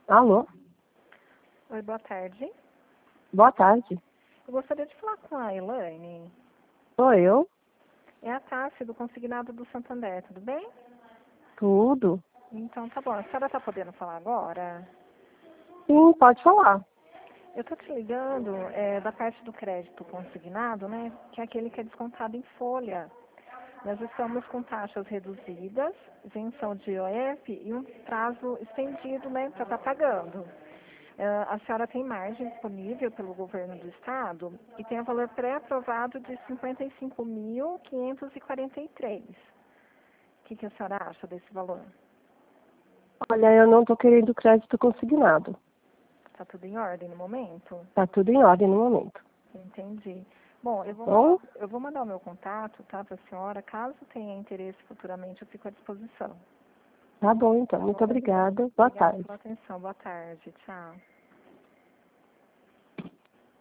Alô? Oi, boa tarde. Boa tarde. Eu gostaria de falar com a Elaine. Sou eu? É a Tassi, do Consignado do Santander, tudo bem? Tudo. Então, tá bom. A senhora tá podendo falar agora? Sim, pode falar. Eu tô te ligando da parte do crédito consignado, né? Que é aquele que é descontado em folha. Nós estamos com taxas reduzidas, isenção de IOF e um prazo estendido, né, para estar pagando. A senhora tem margem disponível pelo governo do estado e tem o valor pré-aprovado de 55.543. O que a senhora acha desse valor? Olha, eu não estou querendo crédito consignado. Está tudo em ordem no momento? Tá tudo em ordem no momento. Entendi. Bom, Bom, eu vou mandar o meu contato, tá, para a senhora. Caso tenha interesse futuramente, eu fico à disposição. tá bom então. Tá Muito bom? obrigada. Boa Obrigada tarde. pela atenção. Boa tarde. Tchau.